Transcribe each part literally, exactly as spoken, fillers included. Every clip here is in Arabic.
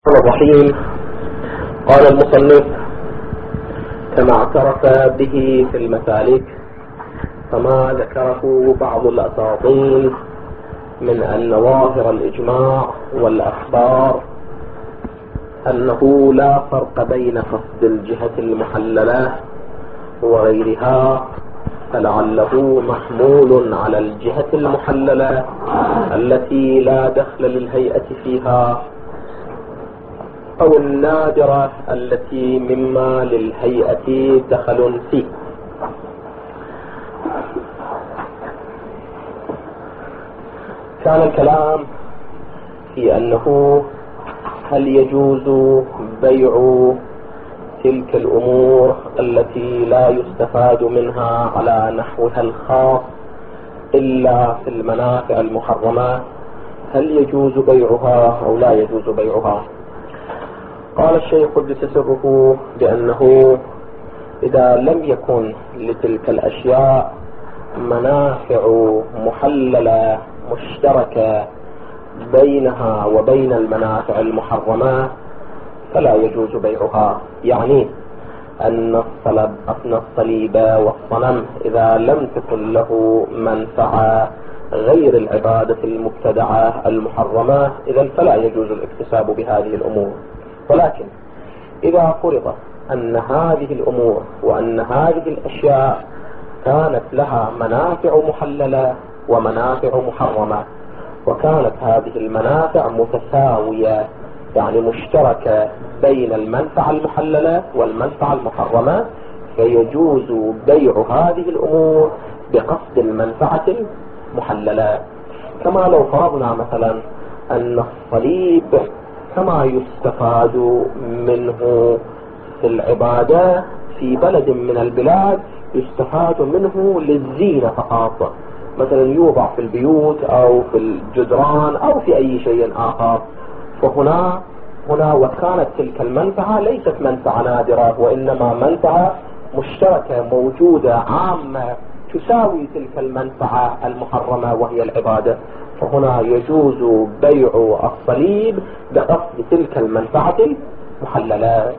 الرحيم. قال المصنف: كما اعترف به في المسالك، فما ذكره بعض الأساطين من أن ظاهر الإجماع والأخبار أنه لا فرق بين قصد الجهة المحللة وغيرها، فلعله محمول على الجهة المحللة التي لا دخل للهيئة فيها، أو النادرة التي مما للهيئة دخل فيه. كان الكلام في أنه هل يجوز بيع تلك الأمور التي لا يستفاد منها على نحوها الخاص إلا في المنافع المحرمة، هل يجوز بيعها أو لا يجوز بيعها؟ قال الشيخ قدس سره بأنه إذا لم يكن لتلك الأشياء منافع محللة مشتركة بينها وبين المنافع المحرمة فلا يجوز بيعها. يعني أن الصلب أن الصليب والصنم إذا لم تكن له منفعة غير العبادة المبتدعة المحرمة، إذن فلا يجوز الاكتساب بهذه الأمور. ولكن إذا فرض أن هذه الأمور وأن هذه الأشياء كانت لها منافع محللة ومنافع محرمة، وكانت هذه المنافع متساوية يعني مشتركة بين المنفعة المحللة والمنفعة المحرمة، فيجوز بيع هذه الأمور بقصد المنفعة المحللة. كما لو فرضنا مثلا أن الصليب كما يستفاد منه في العبادة في بلد من البلاد يستفاد منه للزينة فقط، مثلا يوضع في البيوت أو في الجدران أو في أي شيء آخر، فهنا هنا وكانت تلك المنفعة ليست منفعة نادرة وإنما منفعة مشتركة موجودة عامة تساوي تلك المنفعة المحرمة وهي العبادة، فهنا يجوز بيع الصليب بقصد تلك المنفعة المحللة.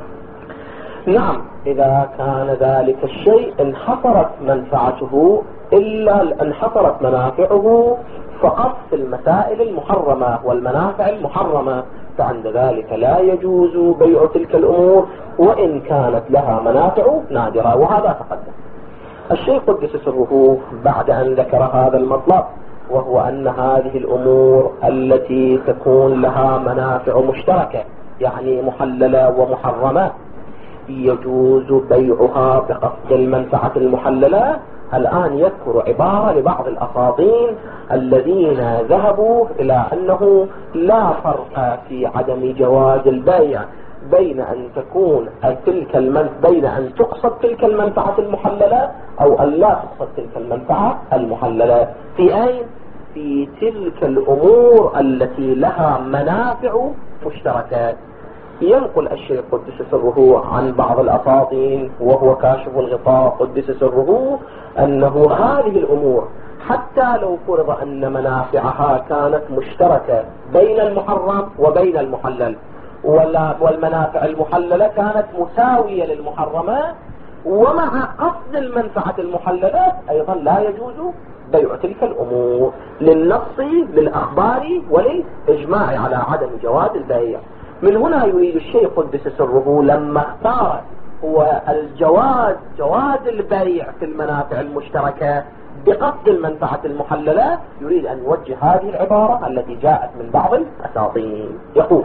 نعم، إذا كان ذلك الشيء انحصرت منفعته إلا انحصرت منافعه فقط في المسائل المحرمة والمنافع المحرمة، فعند ذلك لا يجوز بيع تلك الأمور وإن كانت لها منافع نادرة، وهذا تقدم. الشيخ قدس سره بعد أن ذكر هذا المطلب، وهو أن هذه الأمور التي تكون لها منافع مشتركة يعني محللة ومحرمة يجوز بيعها بقصد المنفعة المحللة، الآن يذكر عبارة لبعض الأساطين الذين ذهبوا إلى أنه لا فرق في عدم جواز البيع بين أن تكون تلك المنفعة بين أن تقصد تلك المنفعة المحللة أو أن لا تقصد تلك المنفعة المحللة. في أين؟ في تلك الأمور التي لها منافع مشتركة. ينقل الشيخ قدس سره عن بعض الأساطين وهو كاشف الغطاء قدس سره أنه هذه الأمور حتى لو فرض أن منافعها كانت مشتركة بين المحرم وبين المحلل، والمنافع المحللة كانت مساوية للمحرمة، ومع قصد المنفعة المحللة أيضا لا يجوز بيع تلك الأمور للنص للأخبار وللإجماع على عدم جواز البيع. من هنا يريد الشيخ قدس سره لما اختار هو الجواز جواز البيع في المنافع المشتركة بقصد المنفعة المحللة، يريد أن يوجه هذه العبارة التي جاءت من بعض الأساطين. يقول: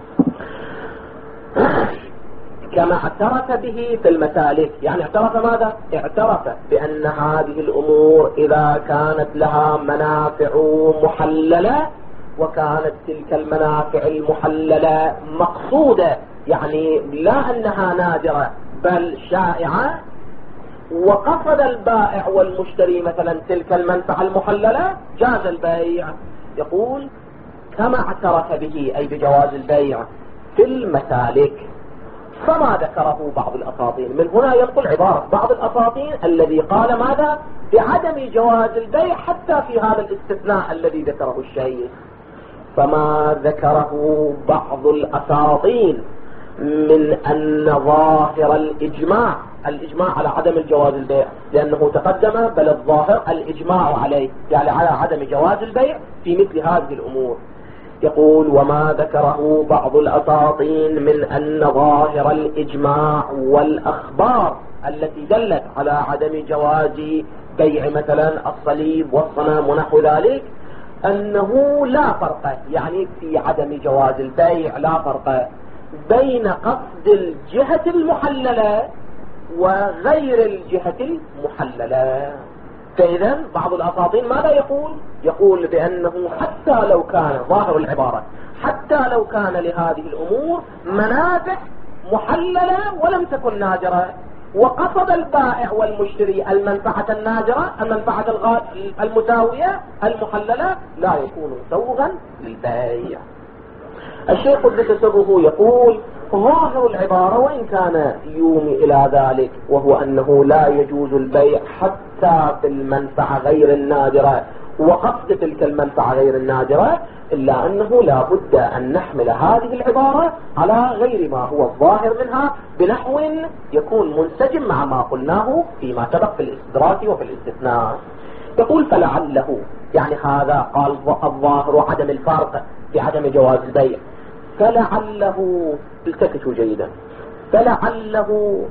كما اعترف به في المسالك، يعني اعترف ماذا؟ اعترف بأن هذه الأمور إذا كانت لها منافع محللة وكانت تلك المنافع المحللة مقصودة، يعني لا أنها نادرة بل شائعة، وقصد البائع والمشتري مثلا تلك المنفعة المحللة، جاز البيع. يقول: كما اعترف به أي بجواز البيع في المسالك، فما ذكره بعض الأساطين. من هنا ينقل عبارة بعض الأساطين الذي قال ماذا؟ بعدم جواز البيع حتى في هذا الاستثناء الذي ذكره الشيخ. فما ذكره بعض الأساطين من أن ظاهر الإجماع الإجماع على عدم الجواز البيع، لأنه تقدم بل الظاهر الإجماع عليه، يعني على عدم جواز البيع في مثل هذه الأمور. يقول وما ذكره بعض الأساطين من أن ظاهر الإجماع والأخبار التي دلت على عدم جواز بيع مثلا الصليب والصنم ونحو ذلك أنه لا فرق، يعني في عدم جواز البيع لا فرق بين قصد الجهة المحللة وغير الجهة المحللة. فإذا بعض الأساطين ماذا يقول؟ يقول بأنه حتى لو كان ظاهر العبارة حتى لو كان لهذه الأمور منافع محللة ولم تكن نادرة، وقصد البائع والمشتري المنفعة النادرة المنفعة المساوية المحللة، لا يكون مسوغا للبيع. الشيخ قدس سره يقول ظاهر العبارة وإن كان يومي إلى ذلك، وهو أنه لا يجوز البيع حتى في المنفعة غير النادرة وقصد تلك المنفعة غير النادرة، إلا أنه لا بد أن نحمل هذه العبارة على غير ما هو الظاهر منها بنحو يكون منسجم مع ما قلناه فيما سبق في الاستدراك وفي الاستثناء. يقول فلعله، يعني هذا قال الظاهر عدم الفرق بعدم جواز البيع، فلعله التفتوا جيدا، فلعله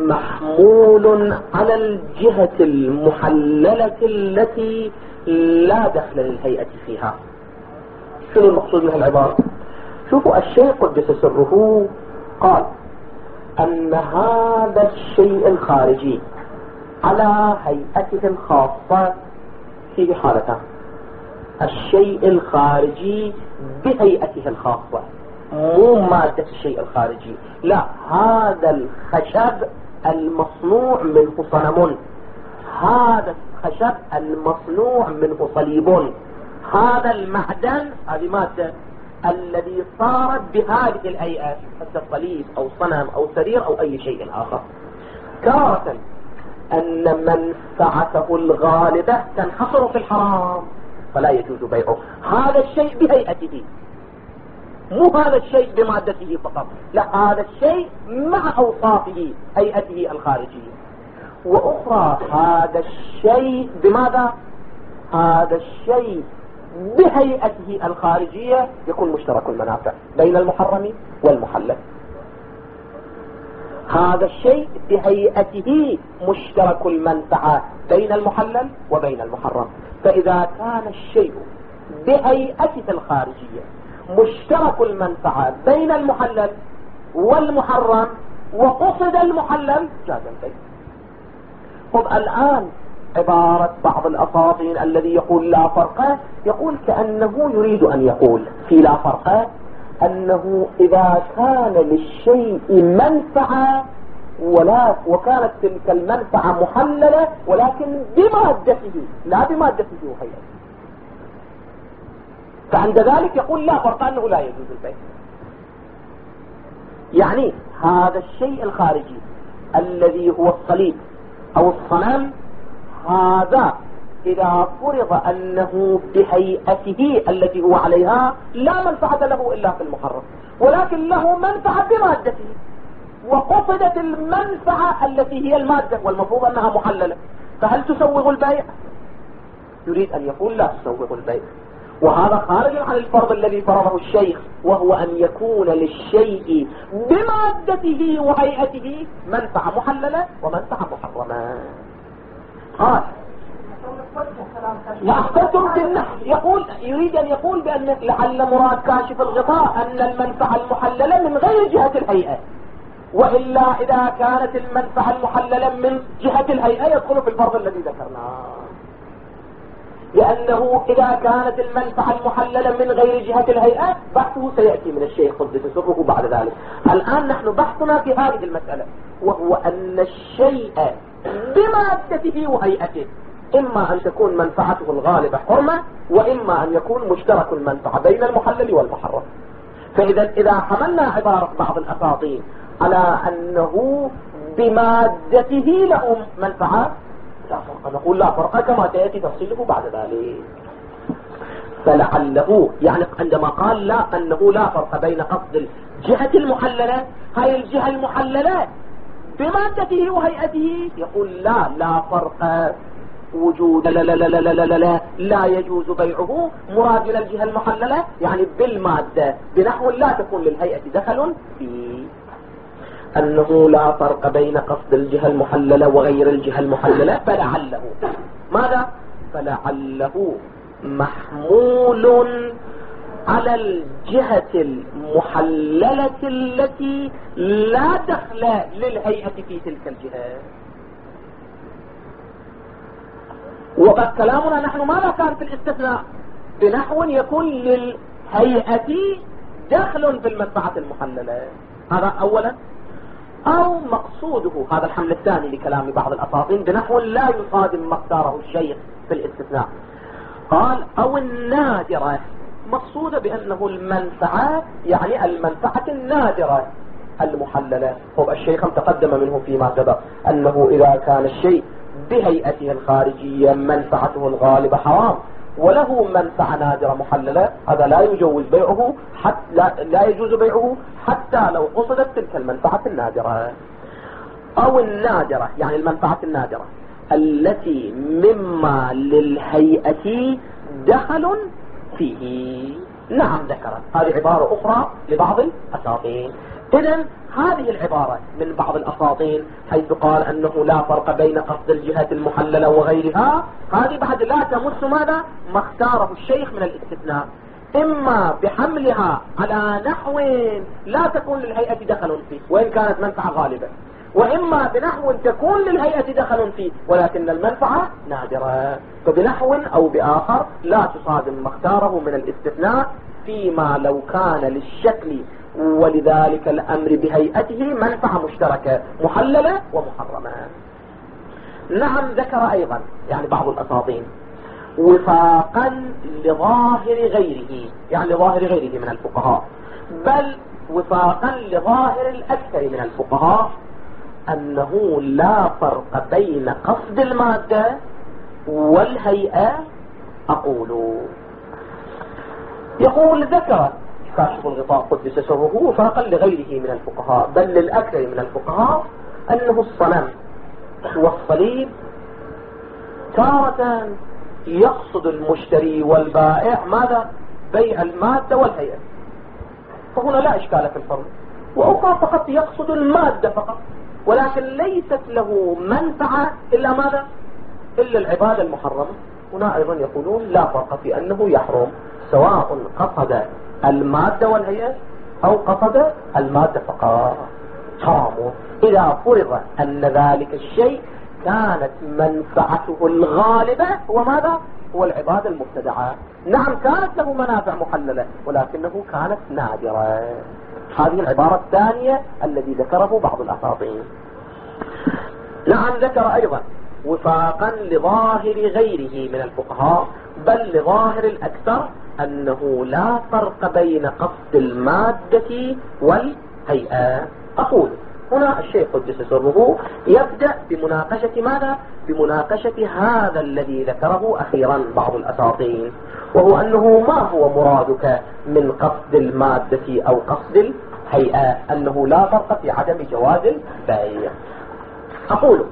محمول على الجهة المحللة التي لا دخل للهيئة فيها. شنو المقصود من العبارة؟ شوفوا الشيء قدس سره قال أن هذا الشيء الخارجي على هيئته الخاصة فيه حالتان: الشيء الخارجي بهيئته الخاصة، مو مادة الشيء الخارجي، لا، هذا الخشب المصنوع منه صنم، هذا الخشب المصنوع منه صليب، هذا المعدن، هذه مادة الذي صارت بهذه الهيئة، حتى الصليب أو صنم أو سرير أو أي شيء آخر. تارة أن منفعته الغالبة تنحصر في الحرام فلا يجوز بيعه، هذا الشيء بهيئته، مو هذا الشيء بمادته فقط، لا، هذا الشيء مع أوصافه هيئته الخارجية. وأخرى هذا الشيء بماذا؟ هذا الشيء بهيئته الخارجية يكون مشترك المنافع بين المحرم والمحلل، هذا الشيء بهيئته مشترك المنفعة بين المحلل وبين المحرم. فإذا كان الشيء بهيئته الخارجية مشترك المنفعة بين المحلل والمحرم وقصد المحلل جاز البيع. طب الآن عبارة بعض الأساطين الذي يقول لا فرق، يقول كأنه يريد أن يقول في لا فرق أنه إذا كان للشيء منفعة ولا وكانت تلك المنفعة محللة ولكن بمادته لا بمادته وهيئته، فعند ذلك يقول لا فرق أنه لا يجوز البيع. يعني هذا الشيء الخارجي الذي هو الصليب أو الصنم، هذا إذا فرض أنه بهيئته التي هو عليها لا منفعة له إلا في المحرم، ولكن له منفعة بمادته وقصدت المنفعة التي هي المادة والمفروض أنها محللة، فهل تسوغ البيع؟ يريد أن يقول لا تسوغ البيع، وهذا خارج عن الفرض الذي فرضه الشيخ، وهو أن يكون للشيء بمادته وهيئته منفعة محللة ومنفعة محرمة. قال وأحسنتم بالنحو، يقول يريد أن يقول بأن لعل مراد كاشف الغطاء أن المنفعة المحللة من غير جهة الهيئة، وإلا إذا كانت المنفعة المحللة من جهة الهيئة يدخل في الفرض الذي ذكرناه، لأنه إذا كانت المنفعة المحللة من غير جهة الهيئة بحثه سيأتي من الشيخ قدس سره بعد ذلك. الآن نحن بحثنا في هذه المسألة، وهو أن الشيء بمادته وهيئته إما أن تكون منفعته الغالبة حرمة، وإما أن يكون مشترك المنفعة بين المحلل والمحرم. فإذا إذا حملنا عبارة بعض الأساطين على أنه بمادته له منفعة لا فرق، نقول لا فرق كما تأتي تفصيله بعد ذلك. فلعله يعني عندما قال لا أنه لا فرق بين قصد الجهة المحللة، هاي الجهة المحللة بمادته وهيئته، يقول لا لا فرق وجود لا لا لا لا لا لا لا, لا يجوز بيعه مراد من الجهة المحللة يعني بالمادة بنحو لا تكون للهيئة دخل فيه. أنه لا فرق بين قصد الجهة المحللة وغير الجهة المحللة، فلعله ماذا؟ فلعله محمول على الجهة المحللة التي لا دخل للهيئة في تلك الجهة. وقد كلامنا نحن ماذا كان في الاستثناء؟ بنحو يكون للهيئة دخل في المنفعة المحللة، هذا أولا. أو مقصوده، هذا الحمل الثاني لكلام بعض الأساطين، بنحو لا يصادم مقداره الشيء في الاستثناء. قال أو النادرة، مقصود بأنه المنفعة يعني المنفعة النادرة المحللة. هو الشيء تقدم منه فيما سبق أنه إذا كان الشيء بهيئته الخارجية منفعته الغالبة حرام وله منفعة نادرة محللة، هذا لا يجوز بيعه حتى لا, لا يجوز بيعه حتى لو قصدت تلك المنفعة النادرة. أو النادرة يعني المنفعة النادرة التي مما للهيئة دخل فيه. نعم ذكرت هذه عبارة أخرى لبعض الأساطين. إذن هذه العبارة من بعض الأساطين حيث قال أنه لا فرق بين قصد الجهة المحللة وغيرها، هذه بعد لا تمس ماذا؟ ما اختاره الشيخ من الاستثناء، إما بحملها على نحو لا تكون للهيئة دخل فيه وإن كانت منفعة غالبة، وإما بنحو تكون للهيئة دخل فيه ولكن المنفعة نادرة. فبنحو أو بآخر لا تصادم ما اختاره من الاستثناء فيما لو كان للشكل ولذلك الأمر بهيئته منفعة مشتركة محللة ومحرمة. نعم ذكر أيضا يعني بعض الأساطين وفاقا لظاهر غيره، يعني لظاهر غيره من الفقهاء، بل وفاقا لظاهر الأكثر من الفقهاء، أنه لا فرق بين قصد المادة والهيئة. أقول يقول ذكر كاشف الغطاء قدس سره وفاقا لغيره من الفقهاء بل للأكثر من الفقهاء أنه الصنم والصليب تارة يقصد المشتري والبائع ماذا؟ بيع المادة والهيئة، فهنا لا إشكال في الفرق. وأخرى فقط يقصد المادة فقط ولكن ليست له منفعة إلا ماذا؟ إلا العبادة المحرمة. هنا أيضا يقولون لا فرق في أنه يحرم سواء قصد المادة والهيئة أو قصد المادة فقط، حرام إذا فرض أن ذلك الشيء كانت منفعته الغالبة هو ماذا؟ هو العبادة المبتدعة. نعم كانت له منافع محللة ولكنه كانت نادرة. هذه العبارة الثانية الذي ذكره بعض الأساطين. نعم ذكر أيضا وفاقا لظاهر غيره من الفقهاء بل لظاهر الأكثر أنه لا فرق بين قصد المادة والهيئة. أقول هنا الشيخ قدس سره يبدأ بمناقشة ماذا؟ بمناقشة هذا الذي ذكره أخيرا بعض الأساطين، وهو أنه ما هو مرادك من قصد المادة أو قصد الهيئة، أنه لا فرق في عدم جواز البيع. أقول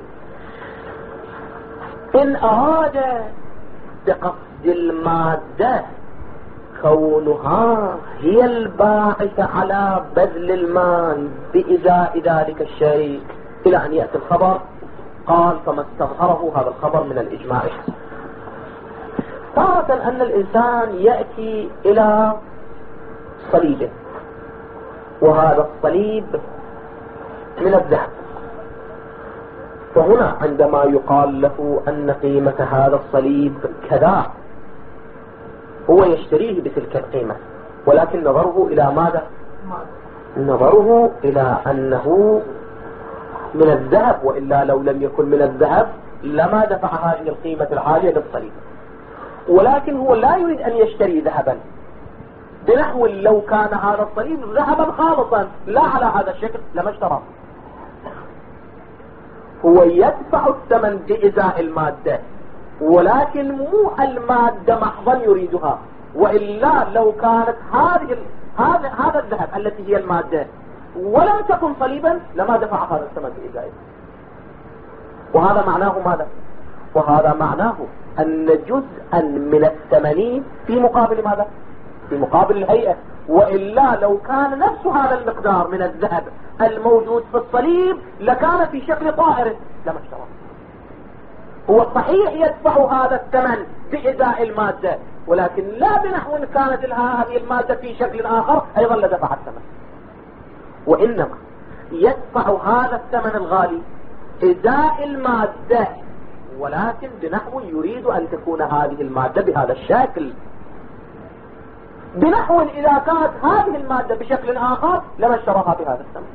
إن أراد بقصد المادة كونها هي الباعث على بذل المال بإزاء ذلك الشيء إلى أن يأتي الخبر، قال فما استظهره هذا الخبر من الإجماع. تارة أن الإنسان يأتي إلى صليبه وهذا الصليب من الذهب، فهنا عندما يقال له أن قيمة هذا الصليب كذا هو يشتريه بتلك القيمة، ولكن نظره إلى ماذا؟ نظره إلى أنه من الذهب، وإلا لو لم يكن من الذهب لما دفع هذه القيمة العالية للصليب، ولكن هو لا يريد أن يشتري ذهبا بنحو لو كان هذا الصليب ذهبا خالصا لا على هذا الشكل لما اشتراه. هو يدفع الثمن بإزاء المادة ولكن مو المادة محضا يريدها، وإلا لو كانت هذه هذا هذا الذهب التي هي المادة ولم تكن صليبا لما دفع هذا الثمن بإزائه. وهذا معناه ماذا؟ وهذا معناه أن جزءا من الثمن في مقابل ماذا؟ في مقابل الهيئة. وإلا لو كان نفس هذا المقدار من الذهب الموجود في الصليب لكان في شكل طائر لما اشترى. هو صحيح يدفع هذا الثمن بإزاء المادة، ولكن لا بنحو كانت هذه المادة في شكل آخر أيضا لدفع الثمن، وإنما يدفع هذا الثمن الغالي إزاء المادة، ولكن بنحو يريد أن تكون هذه المادة بهذا الشكل، بنحو إذا كانت هذه المادة بشكل آخر لما اشتراها بهذا الثمن.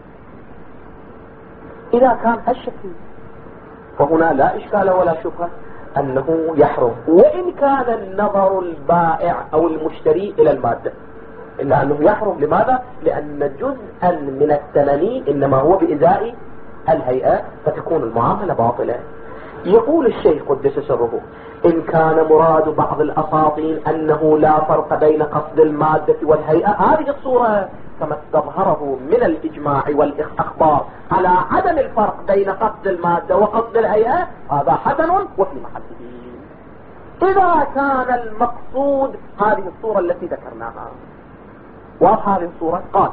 إذا كان هالشكل فهنا لا إشكال ولا شبهة أنه يحرم، وإن كان النظر البائع أو المشتري إلى المادة، إلا أنه يحرم. لماذا؟ لأن جزءا من الثمن إنما هو بإزاء الهيئة، فتكون المعاملة باطلة. يقول الشيخ قدس سره: إن كان مراد بعض الأساطين أنه لا فرق بين قصد المادة والهيئة، هذه الصورة كما استظهره من الإجماع والإخبار على عدم الفرق بين قصد المادة وقصد الهيئة، هذا حسن وفي محله. إذا كان المقصود هذه الصورة التي ذكرناها، واضحة هذه الصورة؟ قال: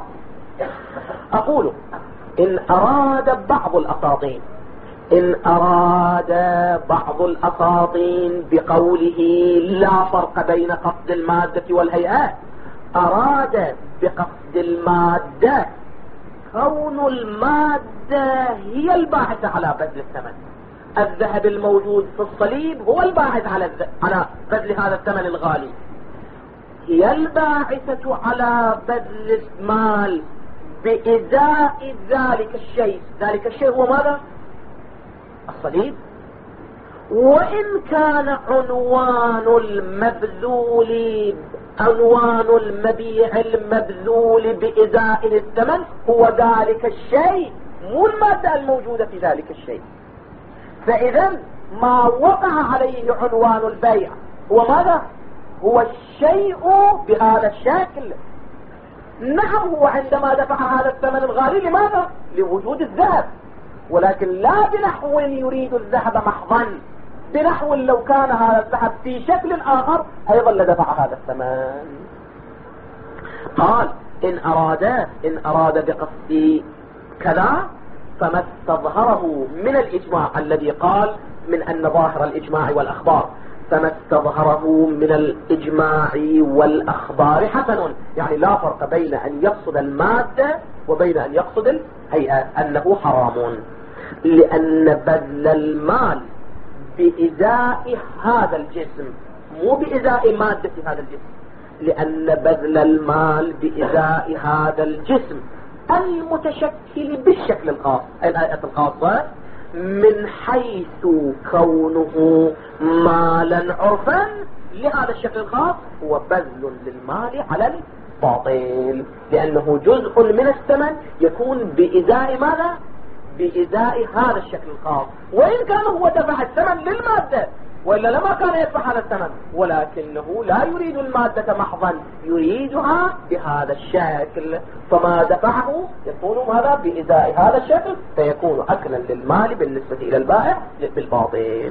أقول إن أراد بعض الأساطين إن أراد بعض الأساطين بقوله لا فرق بين قصد المادة والهيئة، أراد بقصد المادة كون المادة هي الباعثة على بذل الثمن. الذهب الموجود في الصليب هو الباعث على على بذل هذا الثمن الغالي، هي الباعثة على بذل المال بإزاء ذلك الشيء. ذلك الشيء هو ماذا؟ الصليب. وإن كان عنوان المبذول عنوان المبيع المبذول بإزائه الثمن هو ذلك الشيء، مو المادة الموجودة في ذلك الشيء. فإذا ما وقع عليه عنوان البيع هو ماذا؟ هو الشيء بهذا الشكل. نعم، هو عندما دفع هذا الثمن الغالي لماذا؟ لوجود الذهب، ولكن لا بنحو يريد الذهب محضا، بنحو لو كان هذا الذهب في شكل آخر أيضا لدفع هذا الثمن. قال: إن أراد إن أراد بقصد كذا فما استظهره من الإجماع الذي قال من أن ظاهر الإجماع والأخبار، فما استظهره من الإجماع والأخبار حسن، يعني لا فرق بين أن يقصد المادة وبين أن يقصد الهيئة، أنه حرام، لأن بذل المال بإزاء هذا الجسم مو بإزاء مادة هذا الجسم، لأن بذل المال بإزاء هذا الجسم المتشكل بالشكل الخاص، الآية الخاصة، من حيث كونه مالا عرفا لهذا الشكل الخاص، هو بذل للمال على الباطل، لأنه جزء من الثمن يكون بإزاء ماذا؟ بإزاء هذا الشكل الخاص. وإن كان هو دفع الثمن للمادة، وإلا لما كان يدفع هذا الثمن، ولكنه لا يريد المادة محضا، يريدها بهذا الشكل، فما دفعه يكون هذا بإزاء هذا الشكل، فيكون أكلا للمال بالنسبة إلى البائع بالباطل.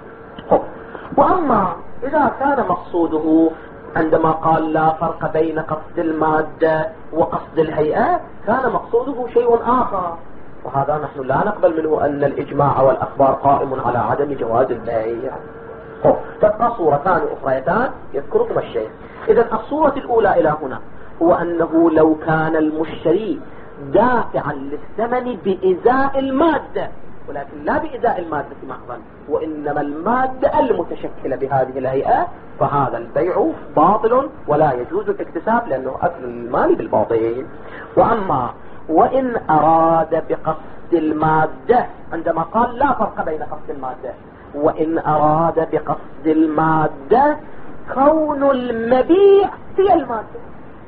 وأما إذا كان مقصوده عندما قال لا فرق بين قصد المادة وقصد الهيئة، كان مقصوده شيء آخر، وهذا نحن لا نقبل منه أن الإجماع والأخبار قائم على عدم جواز البيع. تبقى صورتان أخريتان يذكرهما الشيخ. إذا الصورة الأولى إلى هنا هو أنه لو كان المشتري دافعا للثمن بإزاء المادة، ولكن لا بإزاء المادة محضا، وإنما المادة المتشكلة بهذه الهيئة، فهذا البيع باطل ولا يجوز الاكتساب، لأنه أكل المال بالباطل. وأما وإن أراد بقصد المادة، عندما قال لا فرق بين قصد المادة، وإن أراد بقصد المادة كون المبيع هي المادة،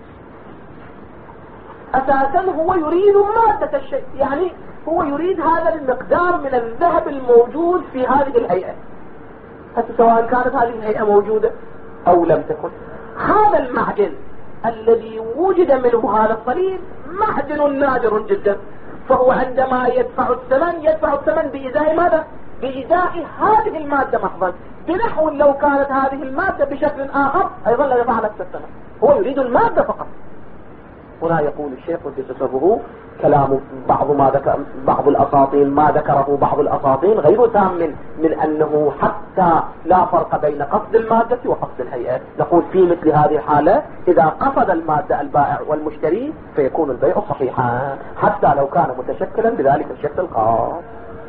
أساسا هو يريد مادة الشيء، يعني هو يريد هذا المقدار من الذهب الموجود في هذه الهيئة، حتى سواء كانت هذه الهيئة موجودة أو لم تكن، هذا المعدن الذي وجد منه هذا الصليب معدن نادر جدا، فهو عندما يدفع الثمن يدفع الثمن بإزاء ماذا؟ بإزاء هذه المادة محضا، بنحو لو كانت هذه المادة بشكل آخر أيضا لا يضع نفس الثمن، هو يريد المادة فقط. هنا يقول الشيخ وتصفه كلام بعض ما ذكر بعض الأساطين ما ذكره بعض الأساطين غير تام من, من أنه حتى لا فرق بين قصد المادة وقصد الهيئة. نقول في مثل هذه الحالة إذا قصد المادة البائع والمشتري فيكون البيع صحيحا حتى لو كان متشكلا بذلك الشكل الخاص.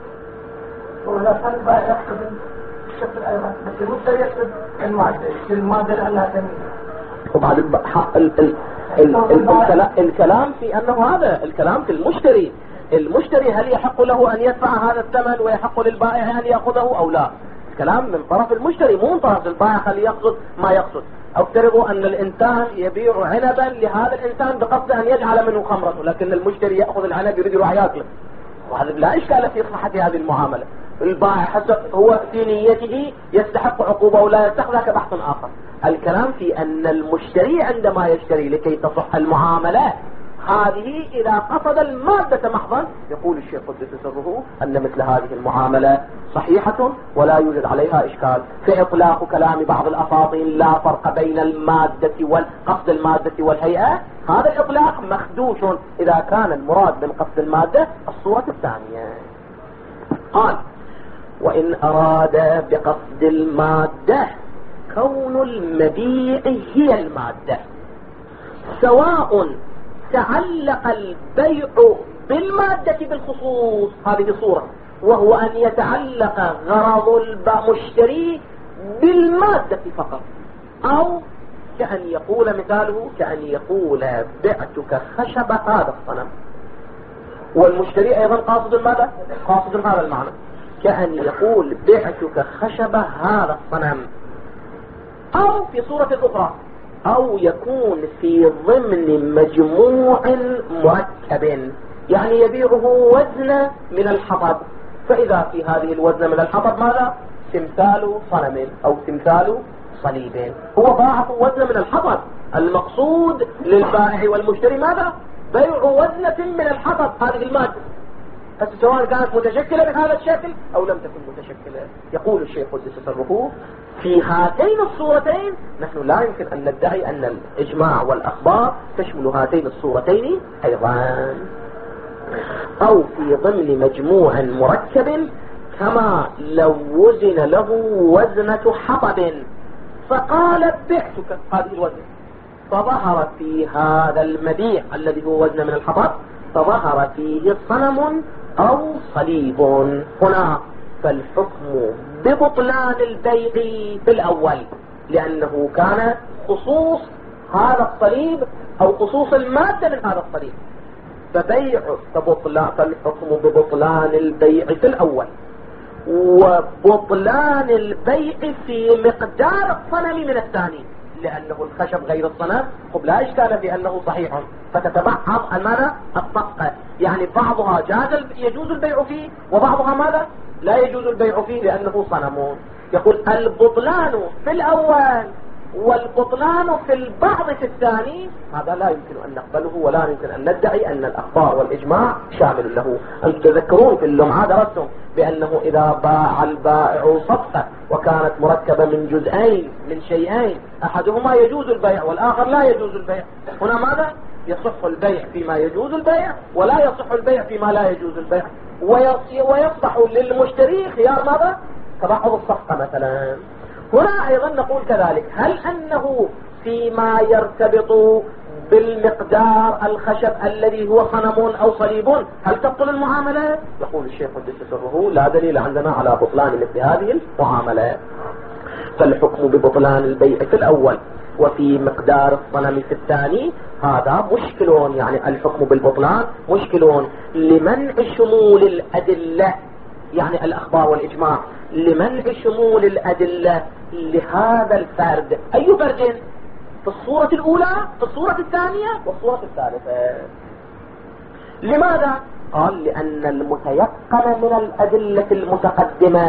ولا كان البائع يقصد الشكل أيضا بس المشتري يقصد المادة المادة لأنها ثمينة. وبعد ال الكلام, الكلام في أنه هذا الكلام في المشتري. المشتري هل يحق له أن يدفع هذا الثمن ويحق للبائع أن يأخذه أو لا؟ الكلام من طرف المشتري مو من طرف البائع هل يقصد ما يقصد. افترضوا أن الإنسان يبيع عنبا لهذا الإنسان بقصد أن يجعل منه خمرة، لكن المشتري يأخذ العنب يريد يروح يأكله، وهذا لا إشكال في صحة هذه المعاملة. البائع حسب هو في نيته يستحق عقوبة ولا يستحق، ذاك بحث آخر. الكلام في أن المشتري عندما يشتري لكي تصح المعاملة هذه إذا قصد المادة محضا، يقول الشيخ قدس سره أن مثل هذه المعاملة صحيحة ولا يوجد عليها إشكال. في إطلاق كلام بعض الأساطين لا فرق بين المادة والقصد المادة والهيئة، هذا الإطلاق مخدوش إذا كان المراد من قصد المادة الصورة الثانية. قال وإن أراد بقصد المادة كون المبيع هي المادة سواء تعلق البيع بالمادة بالخصوص، هذه صورة، وهو أن يتعلق غرض المشتري بالمادة فقط، أو كأن يقول مثاله كأن يقول بعتك خشب هذا الصنم، والمشتري أيضا قاصد المادة قاصد هذا المعنى، كأن يقول بعتك خشب هذا الصنم. أو في صورة أخرى أو يكون في ضمن مجموع مركب، يعني يبيعه وزن من الحطب، فإذا في هذه الوزن من الحطب ماذا؟ تمثال صنم أو تمثال صليب، هو باعه وزن من الحطب، المقصود للبائع والمشتري ماذا؟ بيع وزنة من الحطب هذه المادة، سواء كانت متشكلة بهذا الشكل أو لم تكن متشكلة. يقول الشيخ قدس سره في هاتين الصورتين نحن لا يمكن أن ندعي أن الإجماع والأخبار تشمل هاتين الصورتين أيضا. أو في ضمن مجموع مركب كما لو وزن له وزنة حطب فقال بعتك هذه الوزن، فظهر في هذا المبيع الذي هو وزن من الحطب فظهر فيه صنم أو صليب، هنا فالحكم ببطلان البيع في الأول لأنه كان خصوص هذا الصليب أو خصوص المادة من هذا الصليب، فبيع فبطلان فالحكم ببطلان البيع في الأول، وبطلان البيع في مقدار الصنم من الثاني، لأنه الخشب غير الصنم لا إشكال في أنه صحيح، فتتبعض المعنى الطبقة، يعني بعضها جاز يجوز البيع فيه وبعضها ماذا لا يجوز البيع فيه لأنه صنم. يقول البطلان في الأول والبطلان في البعض في الثاني، هذا لا يمكن أن نقبله ولا يمكن أن ندعي أن الأخبار والإجماع شامل له. أنتم تذكرون في اللمعة درستم بأنه إذا باع البائع صفقة وكانت مركبة من جزئين من شيئين أحدهما يجوز البيع والآخر لا يجوز البيع، هنا ماذا؟ يصح البيع فيما يجوز البيع ولا يصح البيع فيما لا يجوز البيع، ويصبح للمشتري خيار ماذا؟ تبعض الصفقة مثلا. هنا أيضا نقول كذلك، هل أنه فيما يرتبط بالمقدار الخشب الذي هو صنم أو صليب هل تبطل المعاملة؟ يقول الشيخ قدس سره لا دليل عندنا على بطلان مثل هذه المعاملة، فالحكم ببطلان البيع في الأول وفي مقدار الصنم في الثاني هذا مشكل، يعني الحكم بالبطلان مشكل لمنع شمول الأدلة، يعني الأخبار والإجماع لمنع شمول الأدلة لهذا الفرد. أي فرد؟ في الصورة الأولى في الصورة الثانية والصورة الثالثة. لماذا؟ قال لأن المتيقن من الأدلة المتقدمة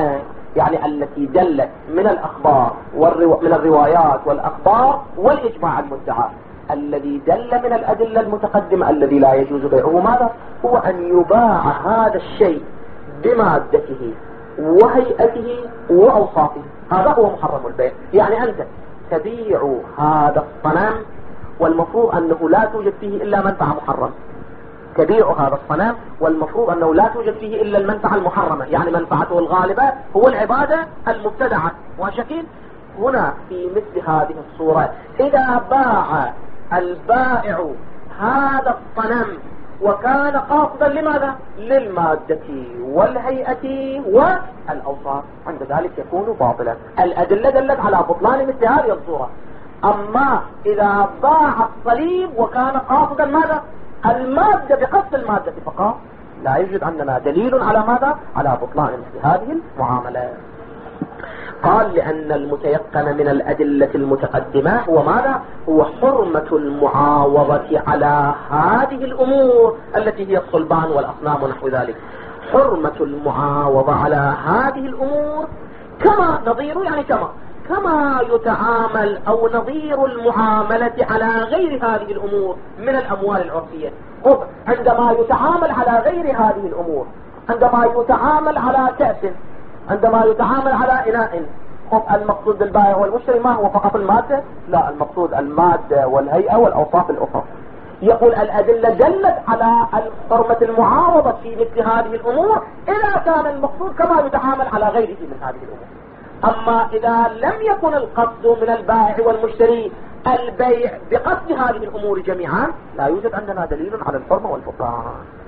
يعني التي دلت من الأخبار والرو... من الروايات والأخبار والإجماع المدعى. الذي دل من الأدلة المتقدمة الذي لا يجوز بيعه ماذا؟ هو أن يباع هذا الشيء بمادته وهيئته وأوصافه، هذا هو محرم البيع. يعني أنت تبيع هذا الصنم والمفروض أنه لا توجد فيه إلا منفعة محرمة، تبيع هذا الصنم والمفروض أنه لا توجد فيه إلا المنفعة المحرمة، يعني منفعته الغالبة هو العبادة المبتدعة وشكل. هنا في مثل هذه الصورة إذا باع البائع هذا الصنم وكان قاصدا لماذا؟ للمادة والهيئة والأوصاف، عند ذلك يكون باطلا. الأدلة دلت على بطلان مثل هذه الصورة. أما إذا باع الصليب وكان قاصدا ماذا؟ المادة بقصد المادة فقط، لا يوجد عندنا دليل على ماذا؟ على بطلان مثل هذه المعاملة. قال لأن المتيقن من الأدلة المتقدمة هو ماذا؟ هو حرمة المعاوضة على هذه الأمور التي هي الصلبان والأصنام ونحو ذلك. حرمة المعاوضة على هذه الأمور كما نظير، يعني كما كما يتعامل أو نظير المعاملة على غير هذه الأمور من الأموال العرفية. عندما يتعامل على غير هذه الأمور، عندما يتعامل على كأس، عندما يتعامل على إناء، خب المقصود بالبائع والمشتري ما هو فقط المادة؟ لا، المقصود المادة والهيئة والأوصاف الأخرى. يقول الأدلة دلت على حرمة المعاوضة في مثل هذه الأمور إذا كان المقصود كما يتعامل على غيره من هذه الأمور. أما إذا لم يكن القصد من البائع والمشتري البيع بقصد هذه الأمور جميعا، لا يوجد عندنا دليل على الحرمة والبطلان.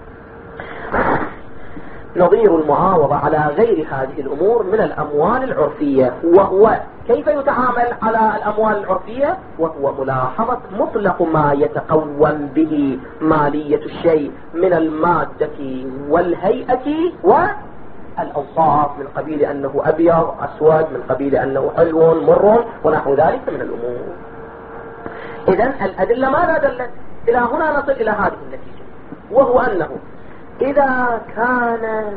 نظير المعاوضة على غير هذه الأمور من الأموال العرفية، وهو كيف يتعامل على الأموال العرفية؟ وهو ملاحظة مطلق ما يتقوم به مالية الشيء من المادة والهيئة والأوصاف، من قبيل أنه أبيض أسود، من قبيل أنه حلو مر ونحو ذلك من الأمور. إذن الأدلة ماذا دلت؟ إلى هنا نصل إلى هذه النتيجة، وهو أنه إذا كان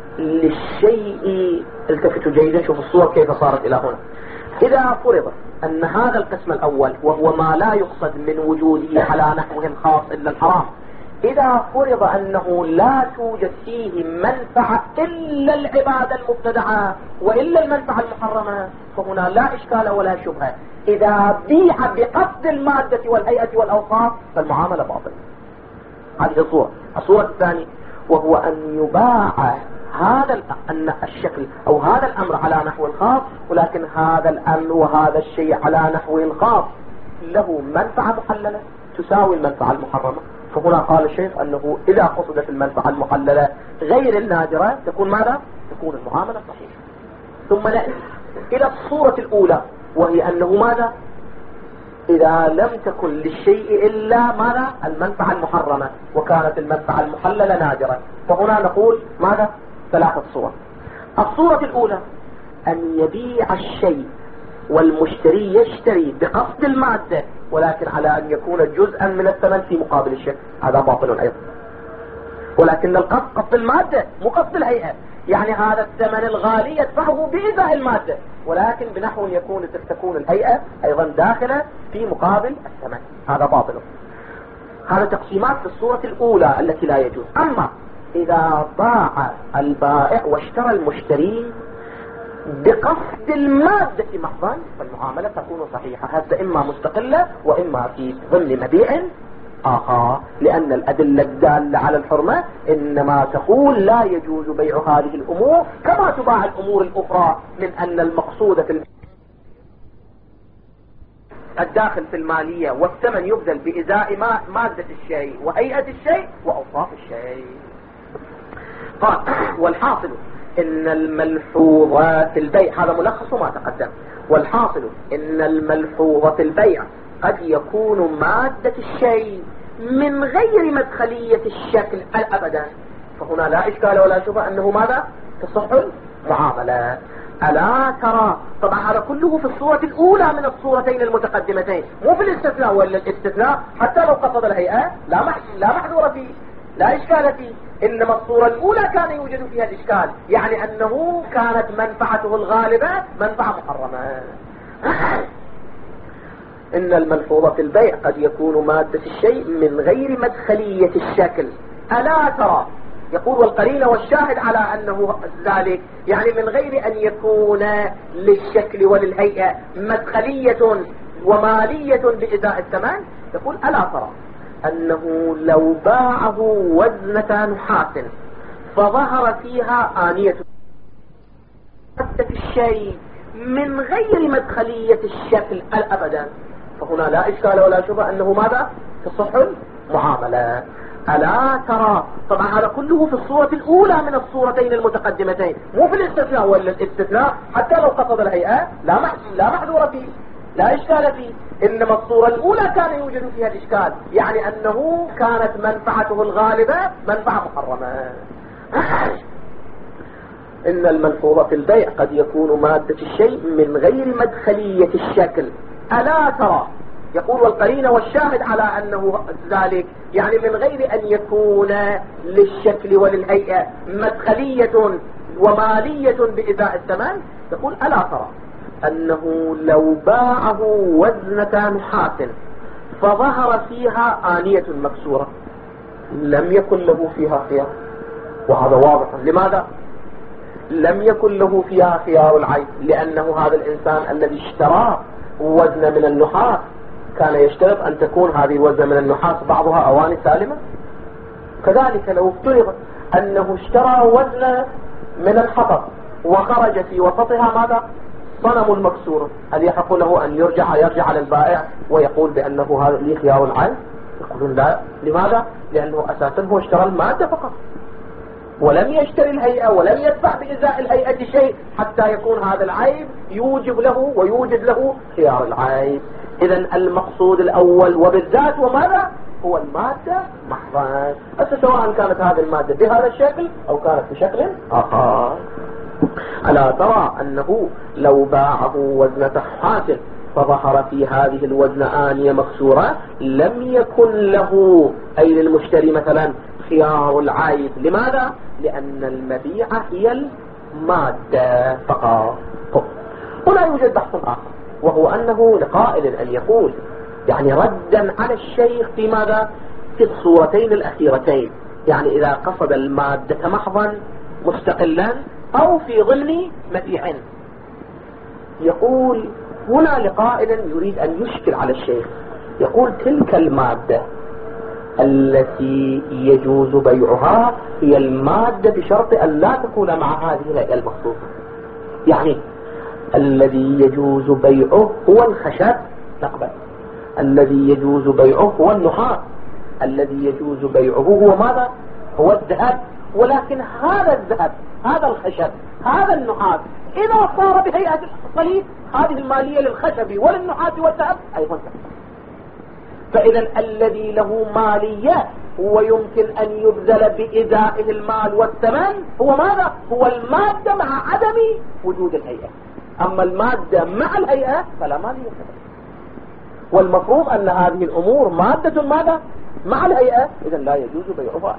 للشيء، التفتوا جيدا شوفوا الصور كيف صارت إلى هنا. إذا فرض أن هذا القسم الأول وهو ما لا يقصد من وجوده على نحوه الخاص إلا الحرام، إذا فرض أنه لا توجد فيه منفعة إلا العبادة المبتدعة وإلا المنفعة المحرمة، فهنا لا إشكال ولا شبهة. إذا بيع بقصد المادة والهيئة والأوصاف فالمعاملة باطلة. هذه الصورة. الصورة الثانية وهو أن يباع هذا أن الشكل أو هذا الأمر على نحو الخاص، ولكن هذا الأمر وهذا الشيء على نحو الخاص له منفعة محللة تساوي المنفعة المحرمة. فهنا قال الشيخ أنه إذا قصدت المنفعة المحللة غير النادرة تكون ماذا؟ تكون المعاملة صحيحة. ثم نأتي إلى الصورة الأولى وهي أنه ماذا؟ إذا لم تكن للشيء إلا ماذا؟ المنفعة المحرمة، وكانت المنفعة المحللة نادرة. فهنا نقول ماذا؟ ثلاثة صور. الصورة الأولى أن يبيع الشيء والمشتري يشتري بقصد المادة ولكن على أن يكون جزءا من الثمن في مقابل الشيء، هذا باطل أيضا. ولكن القصد قصد المادة مو قصد الهيئة، يعني هذا الثمن الغالي يدفعه بإزاء المادة، ولكن بنحو يكون تكون الهيئة أيضا داخلة في مقابل الثمن، هذا باطل. هذا تقسيمات في الصورة الأولى التي لا يجوز. أما إذا باع البائع واشترى المشتري بقصد المادة محضا فالمعاملة تكون صحيحة، هذا إما مستقلة وإما في ضمن مبيع آخر، لأن الأدلة الدالة على الحرمة إنما تقول لا يجوز بيع هذه الأمور كما تباع الأمور الأخرى، من أن المقصود في الداخل في المالية والثمن يبذل بإزاء مادة الشيء وهيئة الشيء وأوصاف الشيء. قال والحاصل إن الملحوظة في البيع، هذا ملخص ما تقدم، والحاصل إن الملحوظة في البيع قد يكون مادة الشيء من غير مدخلية الشكل أبدا، فهنا لا إشكال ولا شبهة أنه ماذا؟ تصح المعاملة. ألا ترى؟ طبعا هذا كله في الصورة الأولى من الصورتين المتقدمتين، مو في الاستثناء، ولا الاستثناء حتى لو قصد الهيئة لا لا محذور فيه، لا إشكال فيه، إنما الصورة الأولى كان يوجد فيها الإشكال، يعني أنه كانت منفعته الغالبة منفعة محرمة. إن الملحوظ في البيع قد يكون مادة الشيء من غير مدخلية الشكل، ألا ترى؟ يقول والقرينة والشاهد على أنه ذلك، يعني من غير أن يكون للشكل وللهيئة مدخلية ومالية بإزاء الثمن. يقول ألا ترى أنه لو باعه وزنة نحاس فظهر فيها آنية مادة الشيء من غير مدخلية الشكل الأبدا، فهنا لا إشكال ولا شبهة أنه ماذا؟ تصح المعاملة. ألا ترى؟ طبعا هذا كله في الصورة الأولى من الصورتين المتقدمتين، مو في الاستثناء، ولا الاستثناء حتى لو قصد الهيئة لا لا محذور فيه، لا إشكال فيه. إنما الصورة الأولى كان يوجد فيها الإشكال، يعني أنه كانت منفعته الغالبة منفعة محرمة. إن الملحوظ في البيع قد يكون مادة الشيء من غير مدخلية الشكل، ألا ترى؟ يقول والقرينة والشاهد على أنه ذلك، يعني من غير أن يكون للشكل وللهيئة مدخلية ومالية بإزاء الثمن. يقول ألا ترى أنه لو باعه وزنة نحاس فظهر فيها آنية مكسورة لم يكن له فيها خيار، وهذا واضح. لماذا لم يكن له فيها خيار العيب؟ لأنه هذا الإنسان الذي اشترى وزن من النحاس كان يشترط أن تكون هذه الوزن من النحاس بعضها أواني سالمة. كذلك لو افترض أنه اشترى وزن من الحطب وخرج في وسطها ماذا؟ صنم المكسور، هل يحق له أن يرجع يرجع للبائع ويقول بأنه هذا لي خيار العين؟ يقولون لا. لماذا؟ لأنه أساسا هو اشترى المادة فقط ولم يشتري الهيئة ولم يدفع بإزاء الهيئة شيء حتى يكون هذا العيب يوجب له ويوجد له خيار العيب. إذن المقصود الأول وبالذات وماذا؟ هو المادة محضا، سواء كانت هذه المادة بهذا الشكل أو كانت بشكل آخر. ألا ترى أنه لو باعه وزنة حاصل فظهر في هذه الوزن آنية مكسورة لم يكن له أي للمشتري مثلا خيار العيب. لماذا؟ لأن المبيع هي المادة فقط. هنا يوجد بحث آخر، وهو أنه لقائل أن يقول يعني ردا على الشيخ في ماذا؟ في الصورتين الأخيرتين، يعني إذا قصد المادة محضا مستقلا أو في ضمن مبيع. يقول هنا لقائل يريد أن يشكل على الشيخ، يقول تلك المادة التي يجوز بيعها هي المادة بشرط أن لا تكون مع هذه الهيئة المخصوصة، يعني الذي يجوز بيعه هو الخشب نقبل، الذي يجوز بيعه هو النحاس، الذي يجوز بيعه هو ماذا؟ هو الذهب. ولكن هذا الذهب، هذا الخشب، هذا النحاس إذا صار بهيئة الصليب هذه المالية للخشب وللنحاس والذهب أيضا. فإذا الذي له مالية ويمكن أن يبذل بإزائه المال والثمن هو ماذا؟ هو المادة مع عدم وجود الهيئة. أما المادة مع الهيئة فلا مالية. والمفروض أن هذه الأمور مادة ماذا؟ مع الهيئة، إذا لا يجوز بيعها.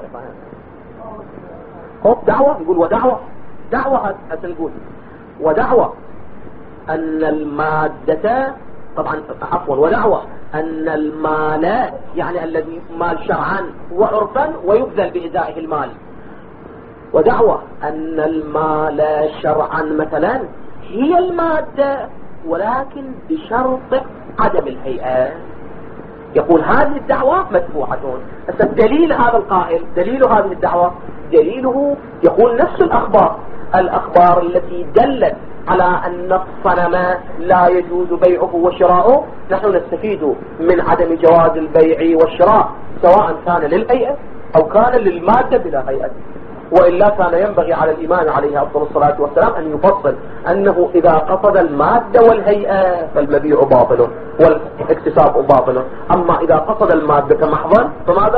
خب دعوة يقول ودعوة دعوة هتنقول ودعوة أن المادة طبعا عفوا ودعوة أن المال يعني الذي مال شرعا وعرفا ويبذل بإزائه المال، ودعوة أن المال شرعا مثلا هي المادة ولكن بشرط عدم الهيئة. يقول هذه الدعوة مدفوعة. دليل هذا القائل، دليل هذه الدعوة دليله يقول نفس الأخبار الأخبار التي دلت على أن الصنم لا يجوز بيعه وشراؤه. نحن نستفيد من عدم جواز البيع والشراء سواء كان للهيئة أو كان للمادة بلا هيئة، وإلا كان ينبغي على الإمام عليه أفضل الصلاة والسلام أن يفصل أنه إذا قصد المادة والهيئة فالمبيع باطل والاكتساب باطل، أما إذا قصد المادة محضا فماذا؟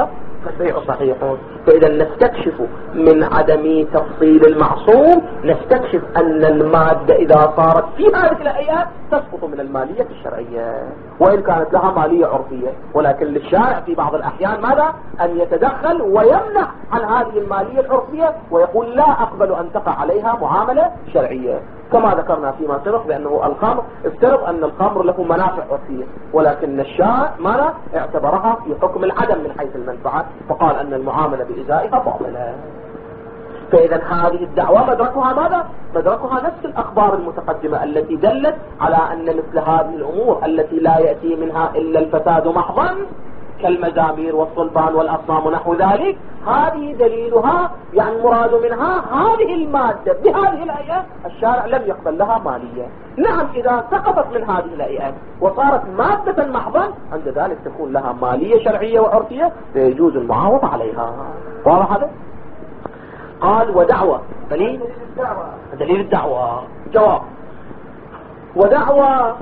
فالبيع صحيح. فإذا نستكشف من عدم تفصيل المعصوم نستكشف أن المادة إذا صارت في هذه الهيئات تسقط من المالية الشرعية وإن كانت لها مالية عرفية، ولكن للشارع في بعض الأحيان ماذا؟ أن يتدخل ويمنع عن هذه المالية العرفية ويقول لا أقبل أن تقع عليها معاملة شرعية، كما ذكرنا فيما سبق بأنه الخمر افترض أن الخمر له منافع عرفية، ولكن الشارع ماذا؟ اعتبرها في حكم العدم من حيث المنفعة، فقال أن المعاملة بإزائها باطلة. فإذا هذه الدعوة مدركها ماذا؟ مدركها نفس الأخبار المتقدمة التي دلت على أن مثل هذه الأمور التي لا يأتي منها إلا الفساد محضا كالمزامير والصلبان والأصنام ونحو ذلك، هذه دليلها يعني مراد منها هذه المادة بهذه الآيات الشارع لم يقبل لها مالية. نعم إذا سقطت من هذه الآيات وصارت مادة محضا عند ذلك تكون لها مالية شرعية وعرفية فيجوز المعاوضة عليها. واضح هذا؟ قال ودعوة دليل الدعوة دليل الدعوة جواب ودعوة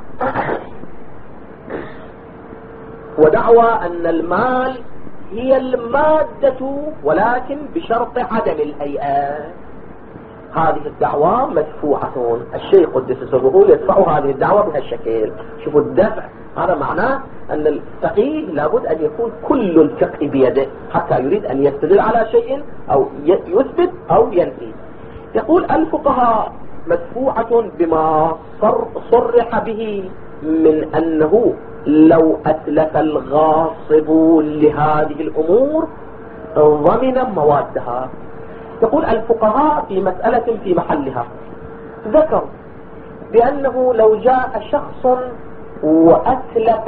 ودعوى أن المال هي المادة ولكن بشرط عدم الهيئة. هذه الدعوة مدفوعة، الشيخ قدس سره يدفع هذه الدعوة بهالشكل. شوفوا الدفع هذا معناه أن الفقيه لابد أن يكون كل الفقه بيده حتى يريد أن يستدل على شيء أو يثبت أو ينفي. يقول الفقهاء مدفوعة بما صرح به من أنه لو أتلف الغاصب لهذه الأمور ضمن موادها. يقول الفقهاء في مسألة في محلها ذكر بأنه لو جاء شخص وأتلف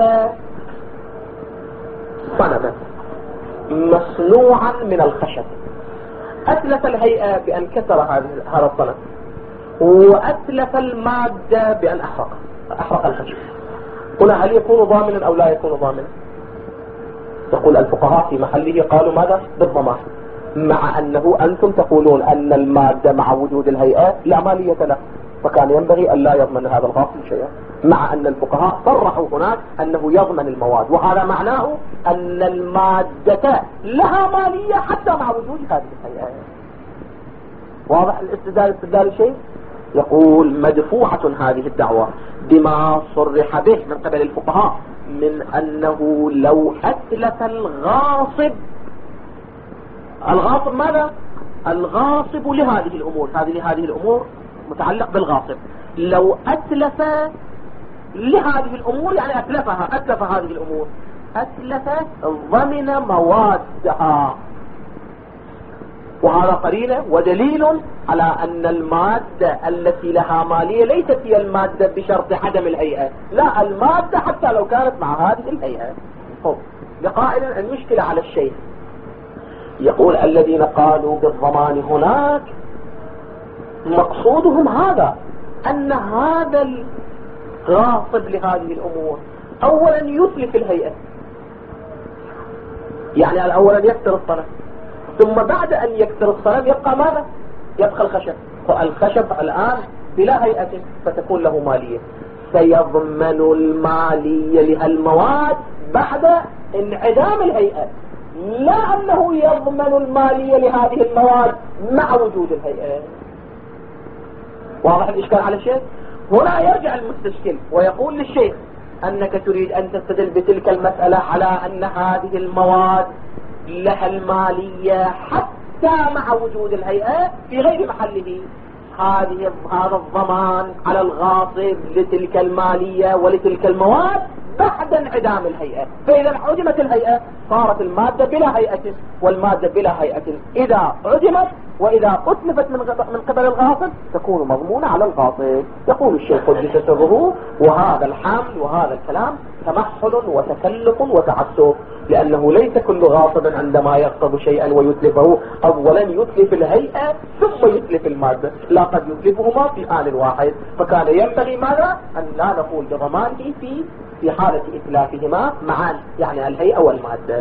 صنما مصنوعا من الخشب، أتلف الهيئة بأن كسر هذا الصنم وأتلف المادة بأن أحرق أحرق الخشب، هنا هل يكون ضامنا أو لا يكون ضامنا؟ يقول الفقهاء في محله قالوا ماذا؟ بالضمان، مع أنه أنتم تقولون أن المادة مع وجود الهيئة لا مالية له، فكان ينبغي أن لا يضمن هذا الغاصب شيئا، مع أن الفقهاء صرحوا هناك أنه يضمن المواد، وهذا معناه أن المادة لها مالية حتى مع وجود هذه الهيئة. واضح الاستدلال استدلال شيء؟ يقول مدفوعة هذه الدعوة بما صرح به من قبل الفقهاء من أنه لو أتلف الغاصب، الغاصب ماذا؟ الغاصب لهذه الأمور، هذه لهذه الأمور متعلق بالغاصب، لو أتلف لهذه الأمور يعني أتلفها أتلف هذه الأمور أتلف ضمن موادها. وهذا قرينة ودليل على أن المادة التي لها مالية ليست هي المادة بشرط عدم الهيئة، لا المادة حتى لو كانت مع هذه الهيئة. لقائل أن يشكل على الشيء، يقول الذين قالوا بالضمان هناك مقصودهم هذا أن هذا الغاصب لهذه الأمور أولا يتلف الهيئة، يعني أولا يكسر الصنم، ثم بعد أن يكسر الصنم يبقى ماذا؟ يبقى الخشب، فالخشب الآن بلا هيئة فتكون له مالية، سيضمن المالية لهالمواد بعد انعدام الهيئة، لا أنه يضمن المالية لهذه المواد مع وجود الهيئة. واضح الإشكال على الشيء؟ هنا يرجع المستشكل ويقول للشيخ أنك تريد أن تستدل بتلك المسألة على أن هذه المواد لها المالية حتى مع وجود الهيئة في غير محله. هذه هذا الضمان على الغاصب لتلك المالية ولتلك المواد بعد انعدام الهيئة، فإذا عدمت الهيئة صارت المادة بلا هيئة، والمادة بلا هيئة إذا عدمت وإذا أتلفت من من قبل الغاصب تكون مضمونة على الغاصب. يقول الشيخ قدس سره وهذا الحمل وهذا الكلام تمحل وتكلف وتعسف، لأنه ليس كل غاصب عندما يغصب شيئا ويتلفه أولا يتلف الهيئة ثم يتلف المادة، لا قد يتلفهما في آن واحد، فكان ينبغي ماذا؟ أن لا نقول بضمانه في في حالة إتلافهما معا، يعني الهيئة والمادة.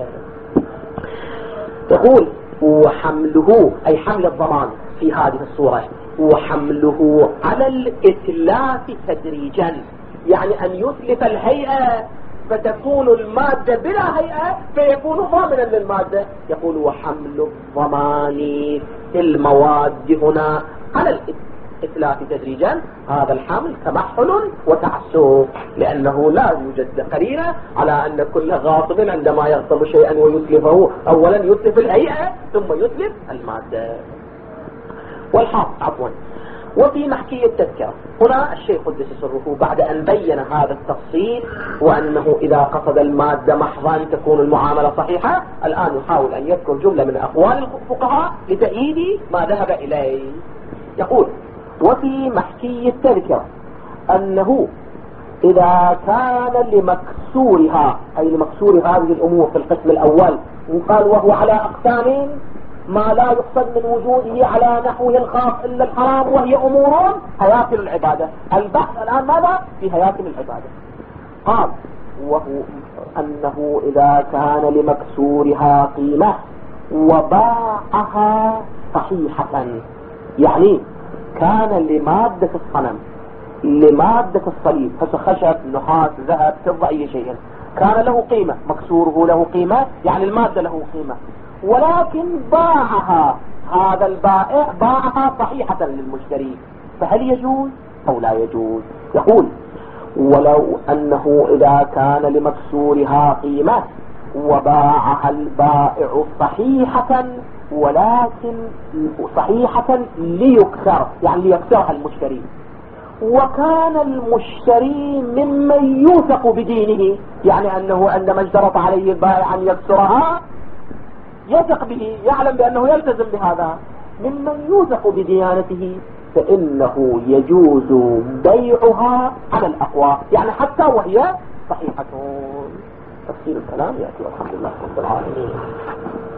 تقول وحمله أي حمل الضمان في هذه الصورة وحمله على الإتلاف تدريجا، يعني أن يتلف الهيئة فتكون المادة بلا هيئة فيكون ضامنا للمادة. يقول وحمل الضمان في المواد هنا على الإتلاف تدريجا، هذا الحمل تمحل وتعسف، لأنه لا يوجد قرينة على أن كل غاصب عندما يغصب شيئا ويتلفه أولا يتلف الهيئة ثم يتلف المادة. والحاصل عفوا وفي محكي التذكرة هنا الشيخ قدس سره بعد أن بين هذا التفصيل وأنه إذا قصد المادة محضا تكون المعاملة صحيحة، الآن يحاول أن يذكر جملة من أقوال الفقهاء لتأييد ما ذهب إليه. يقول وفي محكي التذكرة أنه إذا كان لمكسورها أي لمكسور هذه الأمور في القسم الأول، وقال وهو على أقسام ما لا يقصد من وجوده على نحوه الخاص إلا الحرام، وهي أمور هياكل العبادة. البحث الآن ماذا؟ في هياكل العبادة. قال وهو أنه إذا كان لمكسورها قيمة وباعها صحيحة، يعني كان لمادة الصنم، لمادة الصليب، خشب، نحاس، ذهب، فضة، أي شيء كان له قيمة، مكسوره له قيمة يعني المادة له قيمة، ولكن باعها هذا البائع باعها صحيحة للمشتري، فهل يجوز أو لا يجوز؟ يقول ولو أنه إذا كان لمكسورها قيمة وباعها البائع صحيحة، ولكن صحيحة ليكسر يعني ليكسرها المشتري، وكان المشتري ممن يوثق بدينه، يعني أنه عندما اشترط عليه البائع أن يكسرها يثق به، يعلم بأنه يلتزم بهذا، ممن يوثق بديانته، فإنه يجوز بيعها على الأقوى، يعني حتى وهي صحيحة. تفصيل الكلام يأتي والحمد لله رب العالمين.